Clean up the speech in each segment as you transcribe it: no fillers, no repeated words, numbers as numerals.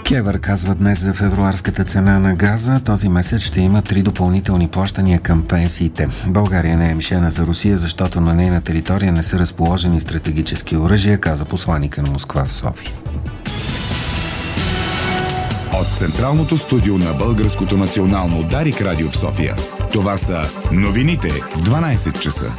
КЕВР казва днес за февруарската цена на газа. Този месец ще има 3 допълнителни плащания към пенсиите. България не е мишена за Русия, защото на нейна територия не са разположени стратегически оръжия, каза посланика на Москва в София. От Централното студио на Българското национално Дарик радио в София. Това са новините в 12 часа.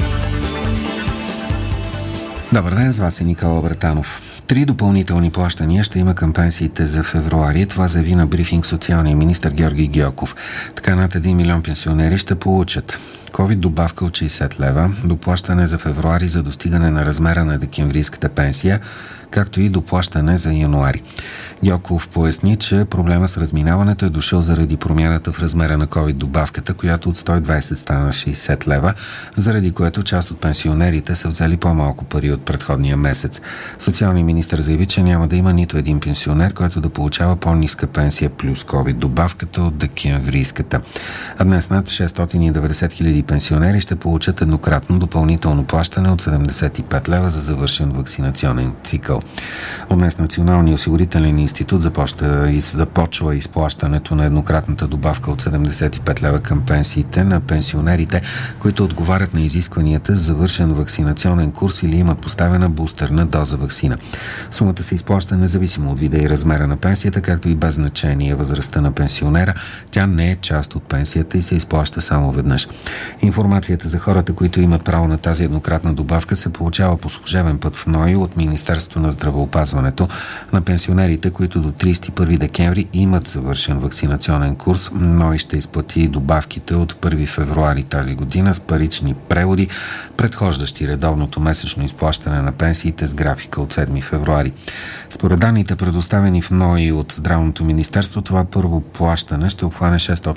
Добър ден, с вас е Никола Братанов. 3 допълнителни плащания ще има към пенсиите за февруари. Това заяви на брифинг социалния министър Георги Гьоков. Така над 1 милион пенсионери ще получат ковид добавка от 60 лева, доплащане за февруари за достигане на размера на декемврийската пенсия, както и доплащане за януари. Гьоков поясни, че проблема с разминаването е дошъл заради промяната в размера на ковид добавката, която от 120 стана 60 лева, заради което част от пенсионерите са взели по-малко пари от предходния месец. Социалният министър заяви, че няма да има нито един пенсионер, който да получава по-ниска пенсия плюс ковид добавката от декемврийската. А днес над 690 хиляди пенсионери ще получат еднократно допълнително плащане от 75 лева за завършен вакцинационен цикъл. От днес Националният осигурителен институт започва изплащането на еднократната добавка от 75 лева към пенсиите на пенсионерите, които отговарят на изискванията за завършен вакцинационен курс или имат поставена бустерна доза ваксина. Сумата се изплаща независимо от вида и размера на пенсията, както и без значение възрастта на пенсионера. Тя не е част от пенсията и се изплаща само веднъж. Информацията за хората, които имат право на тази еднократна добавка, се получава по служебен път в НОИ от Министерството на здравеопазването. На пенсионерите, които до 31 декември имат завършен вакцинационен курс, НОИ ще изплати добавките от 1 февруари тази година с парични преводи, предхождащи редовното месечно изплащане на пенсиите с графика от 7 февруари. Според данните, предоставени в НОИ от Здравното министерство, това първо плащане ще обхване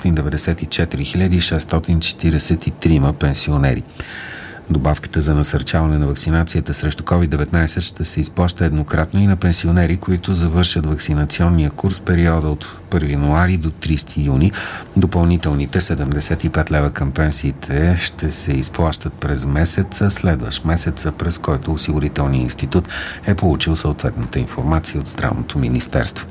694 643 пенсионери. Добавката за насърчаване на вакцинацията срещу COVID-19 ще се изплаща еднократно и на пенсионери, които завършат вакцинационния курс в периода от 1 януари до 30 юни. Допълнителните 75 лева към пенсиите ще се изплащат през месеца, следващ месеца, през който Осигурителният институт е получил съответната информация от Здравното министерство.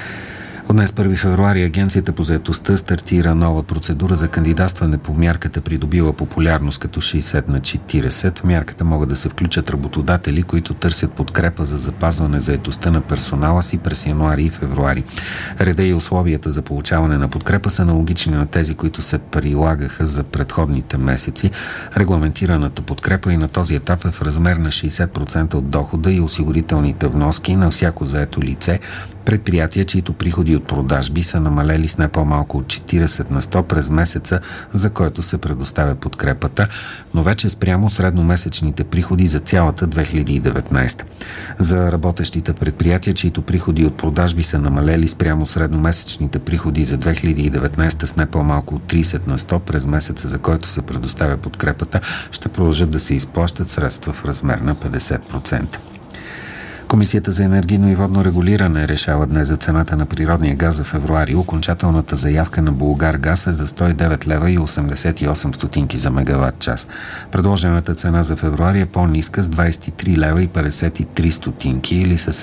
От днес 1 февруари Агенцията по заетостта стартира нова процедура за кандидатстване по мярката, придобила популярност като 60/40. В мярката могат да се включат работодатели, които търсят подкрепа за запазване заетостта на персонала си през януари и февруари. Реда и условията за получаване на подкрепа са аналогични на тези, които се прилагаха за предходните месеци. Регламентираната подкрепа и на този етап е в размер на 60% от дохода и осигурителните вноски на всяко заето лице. Предприятия, чието приходи от продажби са намалели с не по-малко от 40 на 100 през месеца, за който се предоставя подкрепата, но вече спрямо средномесечните приходи за цялата 2019. За работещите предприятия, чието приходи от продажби са намалели спрямо средномесечните приходи за 2019 с не по-малко от 30 на 100 през месеца, за който се предоставя подкрепата, ще продължат да се изплащат средства в размер на 50%. Комисията за енергийно и водно регулиране решава днес за цената на природния газ за февруари. Окончателната заявка на Булгаргаз е за 109 лева и 88 стотинки за мегаватт час. Предложената цена за февруари е по-ниска с 23 лева и 53 стотинки или с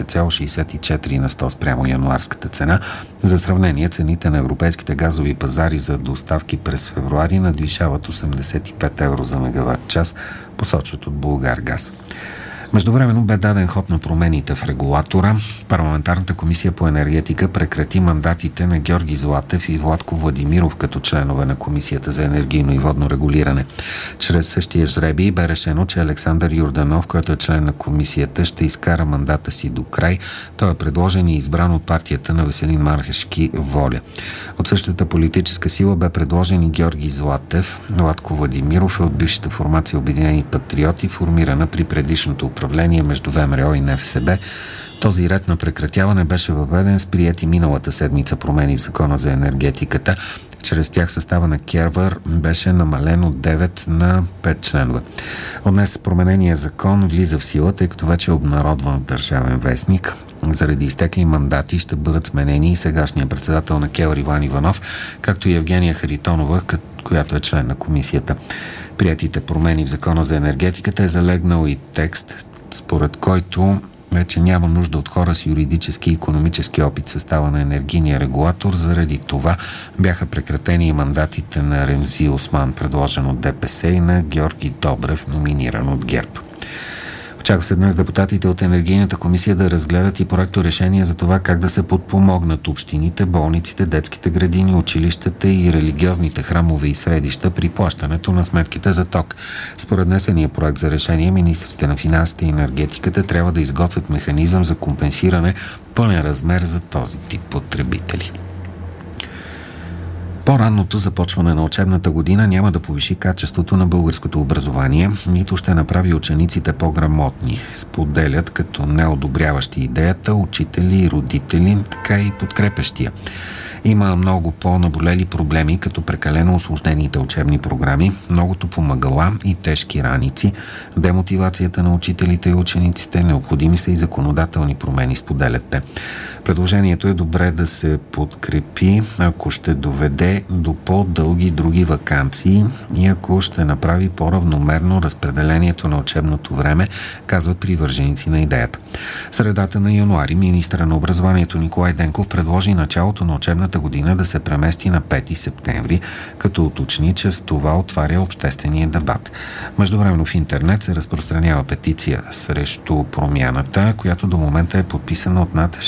17,64 на 100 спрямо януарската цена. За сравнение, цените на европейските газови пазари за доставки през февруари надвишават 85 евро за мегаватт час, посочват от Булгаргаз. Междувременно бе даден ход на промените в регулатора. Парламентарната комисия по енергетика прекрати мандатите на Георги Златев и Владко Владимиров като членове на Комисията за енергийно и водно регулиране. Чрез същия жребий бе решено, че Александър Йорданов, който е член на комисията, ще изкара мандата си до край. Той е предложен и избран от партията на Веселин Марешки ВОЛЯ. От същата политическа сила бе предложен и Георги Златев. Владко Владимиров е от бившата формация Обединени патриоти, формирана при предишното управление между ВМРО и НФСБ. Този ред на прекратяване беше въведен с приети миналата седмица промени в Закона за енергетиката. Чрез тях състава на КЕВР беше намален от 9 на 5 членове. От днес променения закон влиза в сила, тъй като вече е обнародван в Държавен вестник. Заради изтекли мандати ще бъдат сменени и сегашният председател на КЕВР Иван Иванов, както и Евгения Харитонова, която е член на комисията. Приетите промени в Закона за енергетиката е залегнал и текст, според който Вече няма нужда от хора с юридически и икономически опит в състава на енергийния регулатор. Заради това бяха прекратени и мандатите на Ремзи Осман, предложен от ДПС, и на Георги Добрев, номиниран от ГЕРБ. Очаква се днес депутатите от Енергийната комисия да разгледат и проекторешение за това как да се подпомогнат общините, болниците, детските градини, училищата и религиозните храмове и средища при плащането на сметките за ток. Според внесения проект за решение, министрите на финансите и енергетиката трябва да изготвят механизъм за компенсиране пълен размер за този тип потребители. По-ранното започване на учебната година няма да повиши качеството на българското образование, нито ще направи учениците по-грамотни. Споделят като неодобряващи идеята учители и родители, така и подкрепящия. Има много по-наболели проблеми, като прекалено усложнените учебни програми, многото помагала и тежки раници, демотивацията на учителите и учениците, необходими са и законодателни промени, споделят те. Предложението е добре да се подкрепи, ако ще доведе до по-дълги други ваканции и ако ще направи по-равномерно разпределението на учебното време, казват привърженици на идеята. В средата на януари министъра на образованието Николай Денков предложи началото на учебната година да се премести на 5 септември, като уточни, че с това отваря обществения дебат. Междувременно в интернет се разпространява петиция срещу промяната, която до момента е подписана от над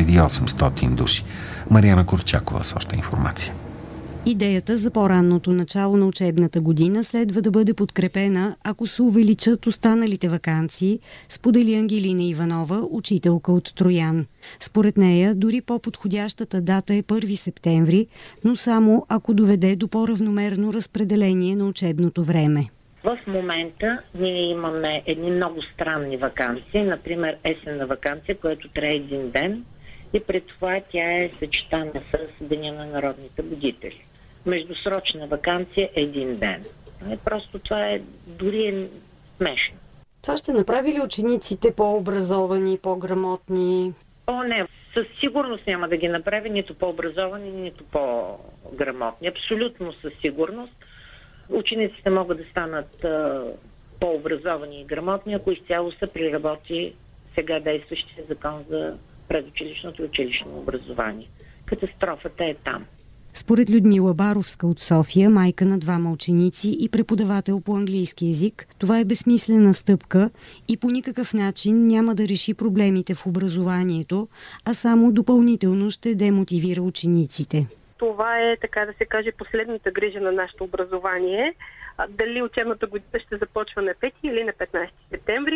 6800 души. Мариана Корчакова с още информация. Идеята за по-ранното начало на учебната година следва да бъде подкрепена, ако се увеличат останалите ваканции, сподели Ангелина Иванова, учителка от Троян. Според нея, дори по-подходящата дата е 1 септември, но само ако доведе до по-равномерно разпределение на учебното време. В момента ние имаме едни много странни ваканции, например есенна ваканция, която трае един ден и пред това тя е съчетана с Деня на народните будители. Междусрочна ваканция един ден. Просто това е дори смешно. Това ще направи ли учениците по-образовани, по-грамотни? Не, със сигурност няма да ги направи нито по-образовани, нито по-грамотни. Абсолютно със сигурност. Учениците могат да станат по-образовани и грамотни, ако изцяло се приработи сега действащия закон за предучилищното и училищно образование. Катастрофата е там. Според Людмила Баровска от София, майка на 2 ученици и преподавател по английски език, това е безсмислена стъпка и по никакъв начин няма да реши проблемите в образованието, а само допълнително ще демотивира учениците. Това е, така да се каже, последната грижа на нашето образование. Дали учебната година ще започва на 5 или на 15 септември,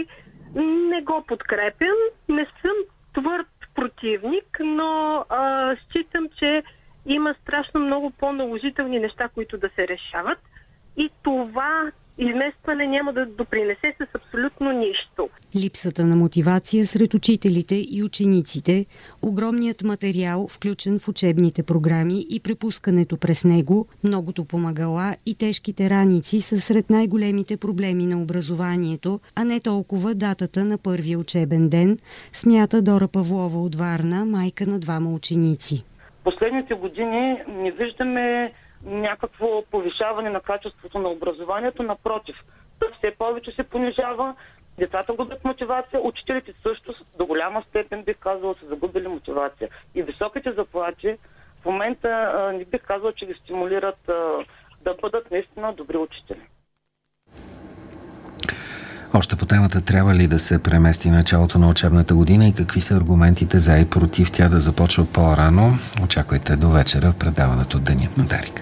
не го подкрепям. Не съм твърд противник, но считам, че има страшно много по-наложителни неща, които да се решават и това изместване няма да допринесе с абсолютно нищо. Липсата на мотивация сред учителите и учениците, огромният материал, включен в учебните програми и препускането през него, многото помагала и тежките раници са сред най-големите проблеми на образованието, а не толкова датата на първия учебен ден, смята Дора Павлова от Варна, майка на 2 ученици. Последните години не виждаме някакво повишаване на качеството на образованието. Напротив, все повече се понижава, децата губят мотивация, учителите също до голяма степен, бих казала, са загубили мотивация. И високите заплати в момента не бих казала, че ги стимулират да бъдат наистина добри учители. Още по темата, трябва ли да се премести началото на учебната година и какви са аргументите за и против тя да започва по-рано? Очаквайте до вечера в предаването Денят на Дарик.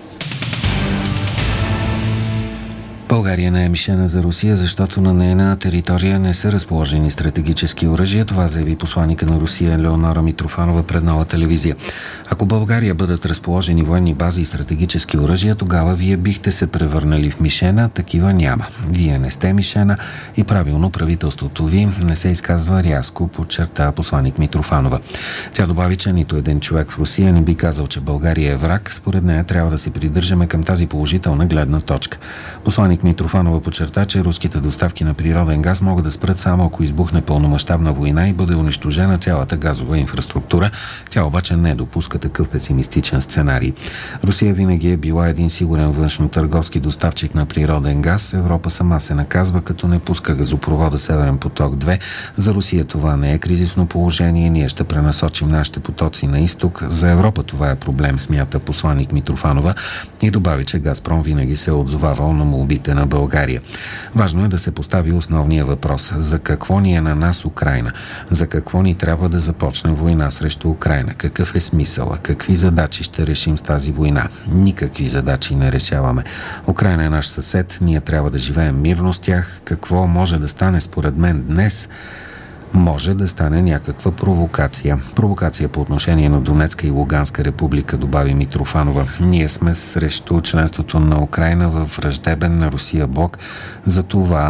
България не е мишена за Русия, защото на нейна територия не са разположени стратегически оръжия. Това заяви посланика на Русия Леонора Митрофанова пред Нова телевизия. Ако България бъдат разположени военни бази и стратегически оръжия, тогава вие бихте се превърнали в мишена. Такива няма. Вие не сте мишена и правилно правителството ви не се изказва рязко, подчерта посланик Митрофанова. Тя добави, че нито един човек в Русия не би казал, че България е враг. Според нея трябва да се придържаме към тази положителна гледна точка. Посланик посланик Митрофанова подчерта, че руските доставки на природен газ могат да спрат само ако избухне пълномащабна война и бъде унищожена цялата газова инфраструктура. Тя обаче не допуска такъв песимистичен сценарий. Русия винаги е била един сигурен външно-търговски доставчик на природен газ. Европа сама се наказва, като не пуска газопровода Северен поток 2. За Русия това не е кризисно положение. Ние ще пренасочим нашите потоци на изток. За Европа това е проблем, смята посланик Митрофанова, и добави, че Газпром винаги се е отзовавал на молбите на България. Важно е да се постави основния въпрос: за какво ни е на нас Украйна? За какво ни трябва да започне война срещу Украйна? Какъв е смисъла? Какви задачи ще решим с тази война? Никакви задачи не решаваме. Украйна е наш съсед, ние трябва да живеем мирно с тях. Какво може да стане според мен днес? Може да стане някаква провокация. Провокация по отношение на Донецка и Луганска република, добави Митрофанова. Ние сме срещу членството на Украйна в враждебен на Русия блок. За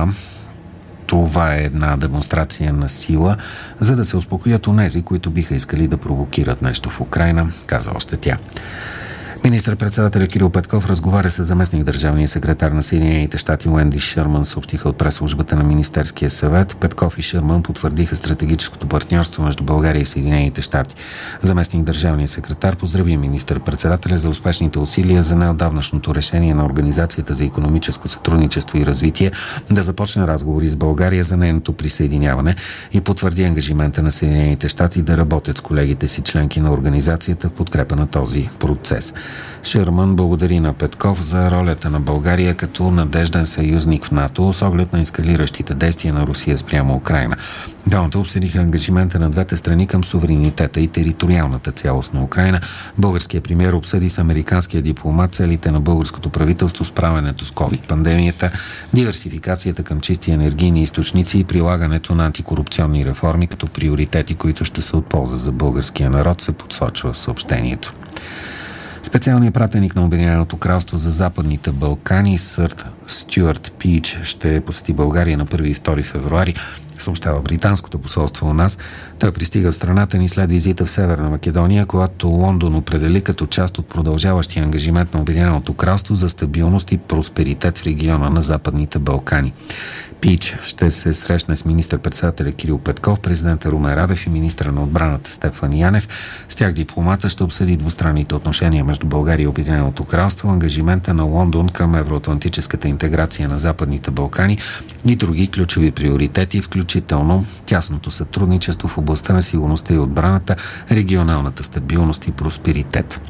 това е една демонстрация на сила, за да се успокоят онези, които биха искали да провокират нещо в Украйна, каза още тя. Министър-председателя Кирил Петков разговаря с заместник държавния секретар на Съединените щати Уенди Шърман, съобщиха от прес-службата на Министерския съвет. Петков и Шърман потвърдиха стратегическото партньорство между България и Съединените щати. Заместник държавния секретар поздрави министър-председателя за успешните усилия за неотдавнашното решение на Организацията за икономическо сътрудничество и развитие да започне разговори с България за нейното присъединяване и потвърди ангажимента на Съединените щати да работят с колегите си членки на организацията в подкрепа на този процес. Шърман благодари на Петков за ролята на България като надежден съюзник в НАТО с оглед на ескалиращите действия на Русия спрямо Украйна. Двамата обсъдиха ангажимента на двете страни към суверенитета и териториалната цялост на Украйна. Българският премиер обсъди с американския дипломат целите на българското правителство справянето с COVID-пандемията, диверсификацията към чисти енергийни източници и прилагането на антикорупционни реформи като приоритети, които ще са от полза за българския народ, се посочва в съобщението. Специалният пратеник на Обединеното кралство за Западните Балкани сър Стюарт Пич ще посети България на 1 и 2 февруари, съобщава британското посолство у нас. Той пристига в страната ни след визита в Северна Македония, която Лондон определи като част от продължаващия ангажимент на Обединеното кралство за стабилност и просперитет в региона на Западните Балкани. Пич ще се срещне с министър-председателя Кирил Петков, президента Румен Радев и министъра на отбраната Стефан Янев. С тях дипломата ще обсъди двустранните отношения между България и Обединеното кралство, ангажимента на Лондон към евроатлантическата интеграция на Западните Балкани и други ключови приоритети, включително тясното сътрудничество в областта на сигурността и отбраната, регионалната стабилност и просперитет.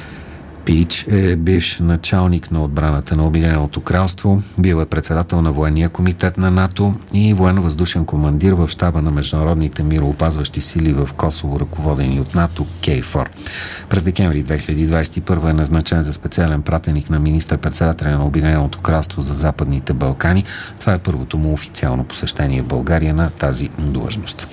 Пич е бивш началник на отбраната на Обединеното кралство, бил е председател на военния комитет на НАТО и военно-въздушен командир в щаба на международните мироопазващи сили в Косово, ръководени от НАТО, КЕЙФОР. През декември 2021 е назначен за специален пратеник на министър-председателя на Обединеното кралство за Западните Балкани. Това е първото му официално посещение в България на тази длъжност.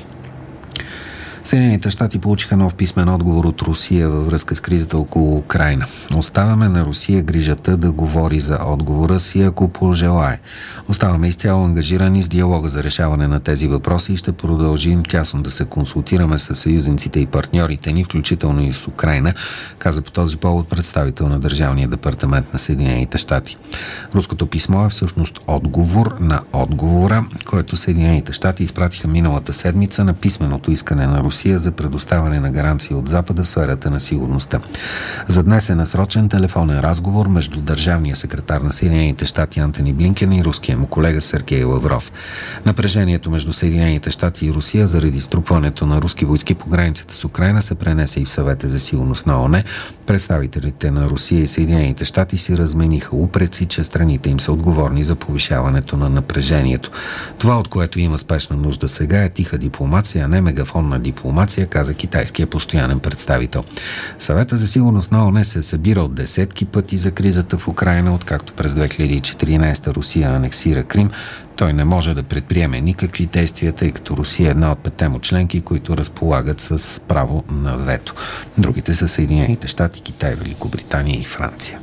Съединените щати получиха нов писмен отговор от Русия във връзка с кризата около Украйна. Оставяме на Русия грижата да говори за отговора си, ако пожелае. Оставаме изцяло ангажирани с диалога за решаване на тези въпроси и ще продължим тясно да се консултираме с съюзниците и партньорите ни, включително и с Украйна, каза по този повод представител на Държавния департамент на Съединените щати. Руското писмо е всъщност отговор на отговора, който Съединените щати изпратиха миналата седмица на писменото искане на Русия за предоставяне на гаранции от Запада в сферата на сигурността. За днес е насрочен телефонен разговор между държавния секретар на Съединените щати Антони Блинкен и руския му колега Сергей Лавров. Напрежението между Съединените щати и Русия заради струпването на руски войски по границата с Украйна се пренесе и в Съвета за сигурност на ООН. Представителите на Русия и Съединените щати си размениха упреци, че страните им са отговорни за повишаването на напрежението. Това, от което има спешна нужда сега, е тиха дипломация, а не мегафонна дипломация, каза китайския постоянен представител. Съвета за сигурност на ООН се събира от десетки пъти за кризата в Украйна, откакто през 2014 Русия анексира Крим. Той не може да предприеме никакви действия, тъй като Русия е една от 5 му членки, които разполагат с право на вето. Другите са Съединените щати, Китай, Великобритания и Франция.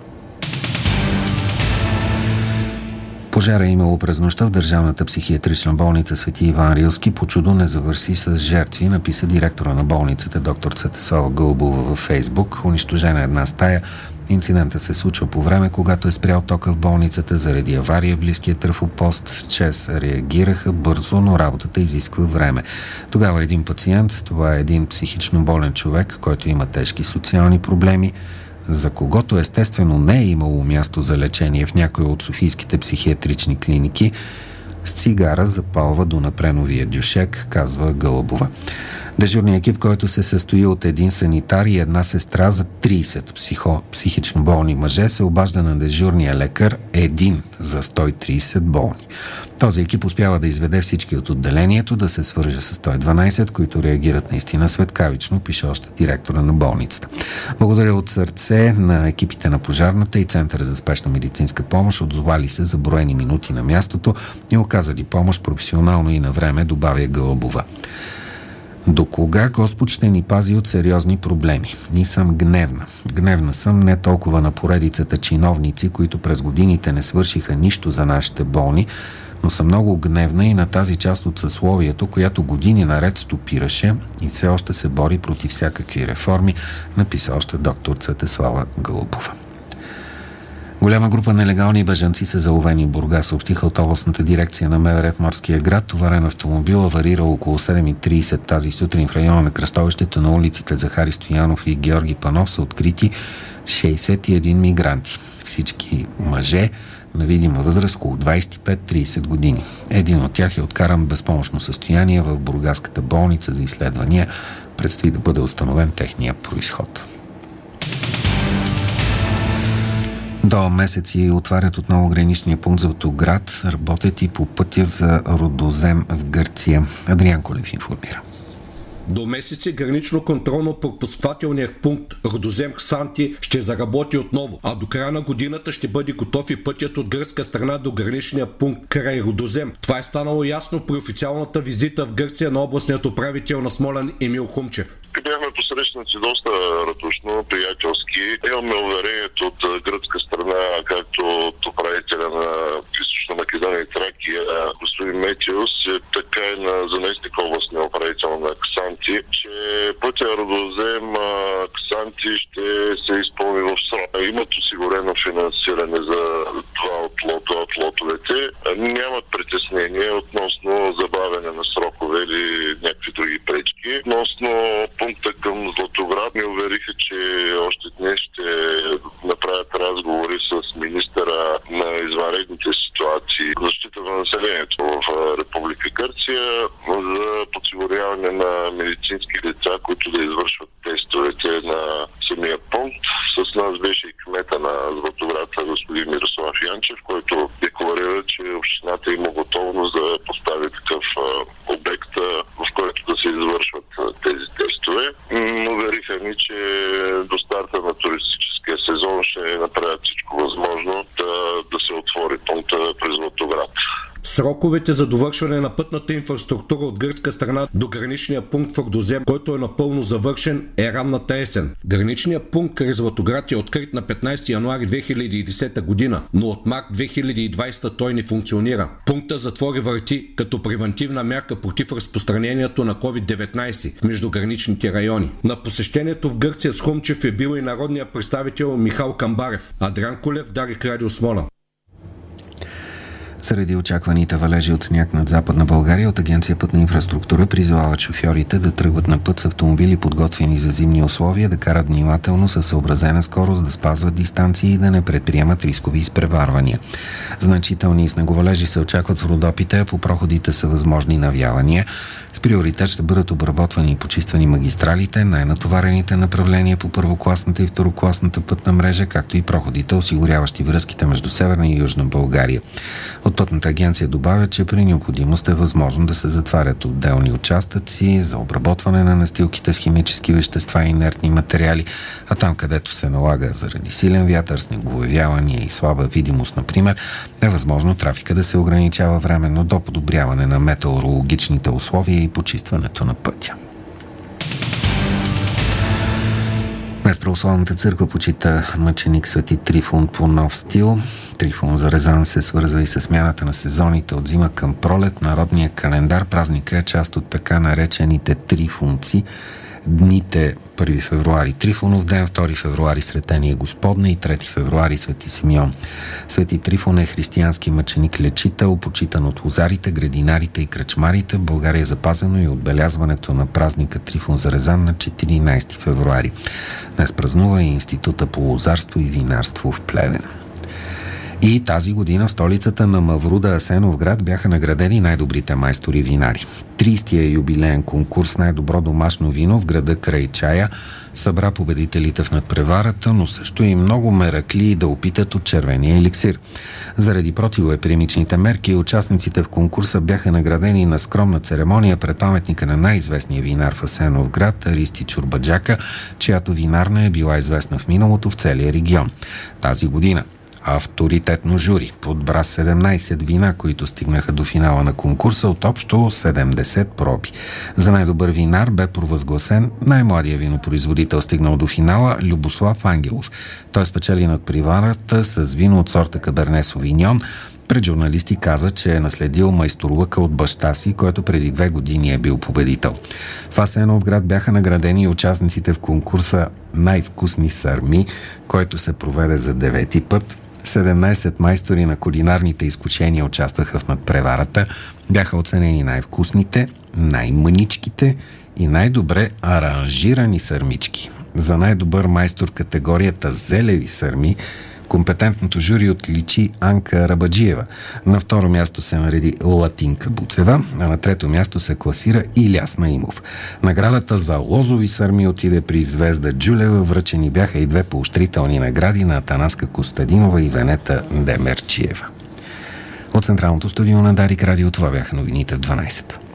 Пожара е имало през нощта в Държавната психиатрична болница Свети Иван Рилски. По чудо не завърши с жертви, написа директора на болницата доктор Цветеслава Гълбова във Фейсбук. Унищожена една стая, Инцидентът се случва по време, когато е спрял тока в болницата заради авария в близкия трафопост. ЧЕЗ реагираха бързо, но работата изисква време. Тогава един пациент, това е един психично болен човек, който има тежки социални проблеми, за когото естествено не е имало място за лечение в някои от софийските психиатрични клиники, с цигара запалва до напреновия дюшек, казва Гълъбова. Дежурният екип, който се състои от един санитар и една сестра за 30 психично болни мъже, се обажда на дежурния лекар един за 130 болни. Този екип успява да изведе всички от отделението, да се свърже с 112, които реагират наистина светкавично, пише още директора на болницата. Благодаря от сърце на екипите на пожарната и Центъра за спешна медицинска помощ, отзовали се за броени минути на мястото и оказали помощ професионално и на време, добавя Гълъбова. До кога Господ ще ни пази от сериозни проблеми? И съм гневна. Гневна съм не толкова на поредицата чиновници, които през годините не свършиха нищо за нашите болни, но съм много гневна и на тази част от съсловието, която години наред стопираше и все още се бори против всякакви реформи, написа още доктор Цветеслава Гълъбова. Голяма група нелегални бежанци са заловени в Бургас, съобщиха от областната дирекция на МВР в Морския град. Товарен автомобил аварирал около 7:30 тази сутрин в района на кръстовището на улиците Захари Стоянов и Георги Панов са открити 61 мигранти. Всички мъже на видима възраст около 25-30 години. Един от тях е откаран в безпомощно състояние в Бургаската болница за изследвания. Предстои да бъде установен техния произход. До месеци отварят отново граничния пункт за Златоград. Работят и по пътя за Рудозем в Гърция. Адриан Колев информира. До месеци гранично-контролно-пропускателният пункт Рудозем Ксанти ще заработи отново, а до края на годината ще бъде готов и пътят от гръцка страна до граничния пункт край Рудозем. Това е станало ясно при официалната визита в Гърция на областният управител на Смолян Емил Хумчев. Бяхме посрещнати доста радушно, приятелски. Имаме уверението от гръцка страна, както от управителя на Източна Македония и Тракия, господин Метиус, така и на заместник областния управител на Ксанти, че пътя Рудозем Ксанти ще се изпълни в срок. Имат осигурено финансиране за два от лотовете. Нямат притеснение относно забавяне на срокове или някакви други пречки. Относно пункта към Златоград ми увериха, че още днес ще направят разговори с министъра на извънредните ситуации, защита на населението в Република Гърция за подсигуряване на медицински лица, които да извършват тестовете на самия пункт. С нас беше и кмета на Златоград, господин Мирослав Янчев, който декларира, че общината има готовност да постави такъв обект, в който да се извършват тези тестове. Увериха ни, че до старта на туристическия сезон ще направят всичко възможно да се отвори пункта през Златоград. Сроковете за довършване на пътната инфраструктура от гръцка страна до граничния пункт в Рудозем, който е напълно завършен, е ранната есен. Граничният пункт край Златоград е открит на 15 януари 2010 година, но от март 2020 той не функционира. Пунктът затвори врати като превентивна мярка против разпространението на COVID-19 в междуграничните райони. На посещението в Гърция с Хумчев е бил и народният представител Михал Камбарев. Адриан Колев, Дарик Радио Смолян. Заради очакваните валежи от сняг над Западна България, от Агенция Пътна инфраструктура призовават шофьорите да тръгват на път с автомобили, подготвени за зимни условия, да карат внимателно със съобразена скорост, да спазват дистанции и да не предприемат рискови изпреварвания. Значителни снеговалежи се очакват в Родопите, а по проходите са възможни навявания. С приоритет ще бъдат обработвани и почиствани магистралите, най-натоварените направления по първокласната и второкласната пътна мрежа, както и проходите, осигуряващи връзките между Северна и Южна България. От Пътната агенция добавя, че при необходимост е възможно да се затварят отделни участъци за обработване на настилките с химически вещества и инертни материали, а там, където се налага заради силен вятър, снеговевявания и слаба видимост, например, е възможно трафика да се ограничава временно до подобряване на метеорологичните условия и почистването на пътя. Днес Православната църква почита мъченик Свети Трифун по нов стил. Трифун за Резан се свързва и с смяната на сезоните от зима към пролет. Народния календар празника е част от така наречените трифунци, дните 1 февруари Трифонов ден, 2 февруари Сретение Господне и 3 февруари Свети Симеон. Свети Трифон е християнски мъченик-лечител, почитан от лозарите, градинарите и кръчмарите. В България е запазено и отбелязването на празника Трифон Зарезан на 14 февруари. Днес празнува и Института по лозарство и винарство в Плевен. И тази година в столицата на Мавруда, Асеновград, бяха наградени най-добрите майстори винари. 30-я юбилеен конкурс най-добро домашно вино в града край чая събра победителите в надпреварата, но също и много меракли да опитат от червения еликсир. Заради противоепидемичните мерки, участниците в конкурса бяха наградени на скромна церемония пред паметника на най-известния винар в Асеновград, Аристи Чурбаджака, чиято винарна е била известна в миналото в целия регион. Тази година авторитетно жури подбра 17 вина, които стигнаха до финала на конкурса от общо 70 проби. За най-добър винар бе провъзгласен най-младия винопроизводител, стигнал до финала, Любослав Ангелов. Той спечели надпреварата с вино от сорта Каберне Совиньон. Пред журналисти каза, че е наследил майсторлъка от баща си, който преди 2 години е бил победител. В Асеновград бяха наградени и участниците в конкурса Най-вкусни сърми, който се проведе за 9-ти път. 17 майстори на кулинарните изкушения участваха в надпреварата. Бяха оценени най-вкусните, най-мъничките и най-добре аранжирани сърмички. За най-добър майстор категорията зелеви сърми компетентното жури отличи Анка Рабаджиева. На второ място се нареди Латинка Буцева, а на трето място се класира Иляс Наимов. Наградата за лозови сърми отиде при Звезда Джулева. Връчени бяха и 2 поощрителни награди на Атанаска Костадинова и Венета Демерчиева. От Централното студио на Дарик Радио това бяха новините в 12.